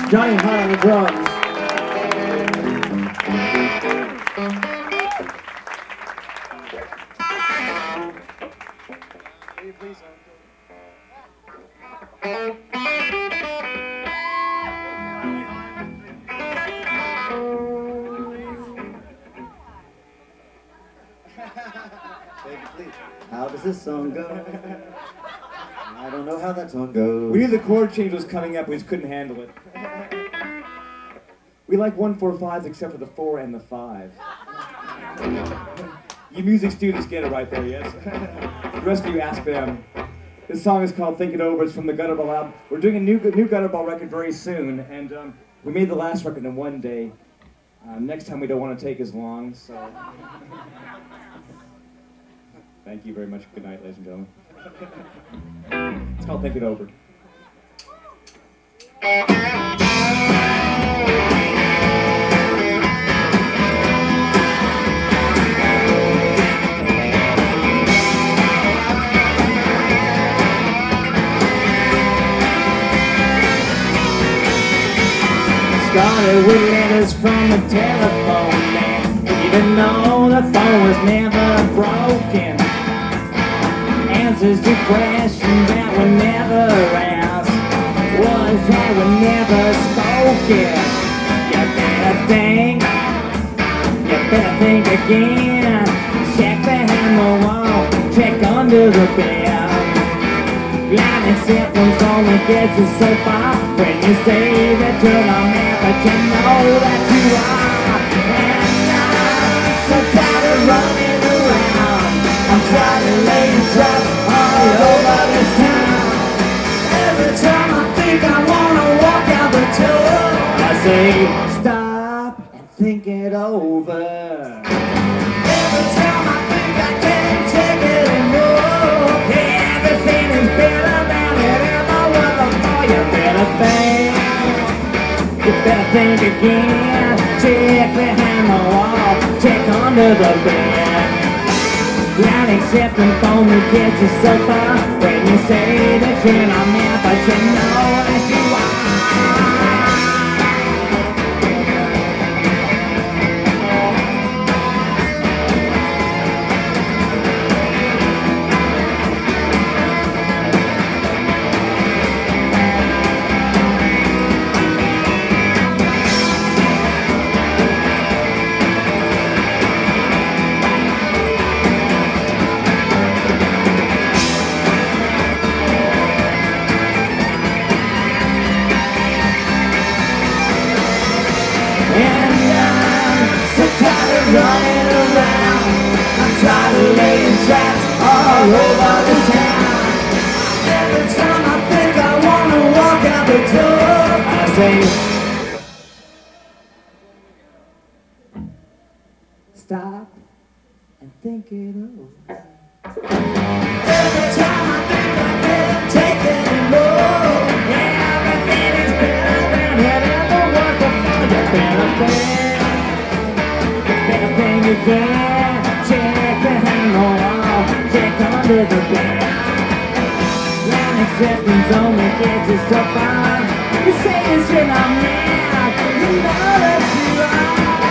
Johnny Hart on the drums. How does this song go? I don't know how that song goes. We knew the chord change was coming up, we just couldn't handle it. We like 1-4-5s except for the 4 and the 5. You music students get it right there, yes? The rest of you ask them. This song is called Think It Over. It's from the Gutterball album. We're doing a new Gutterball record very soon, and we made the last record in one day. Next time we don't want to take as long, so... Thank you very much. Good night, ladies and gentlemen. It's called Think It Over. Started with letters from the telephone man, even though the phone was never broken. Answers to questions that were never asked, words that were never spoken. You better think again. Check behind the wall, check under the bed. Blind acceptance only gets you so far when you say that you're not man, but you know that you are. And I'm so tired of running around. I'm trying to lay traps all over this town. Every time I think I wanna walk out the door, I say stop and think it over. Every time I think I can't take it anymore, everything is better than it ever was before. You better think again. Check behind the wall, check under the bed. Blind acceptance only gets you so far when you say that you're not meant, but you know that you are. Running around, I'm tired of laying traps all over the town. Every time I think I wanna walk out the door, I say stop and think it over. Every time I think I can't take it anymore, everything is better than it ever was before. You better think again, check behind the wall, check under the bed. Blind acceptance only gets you so far. You say it's you're not mad, you know that you are.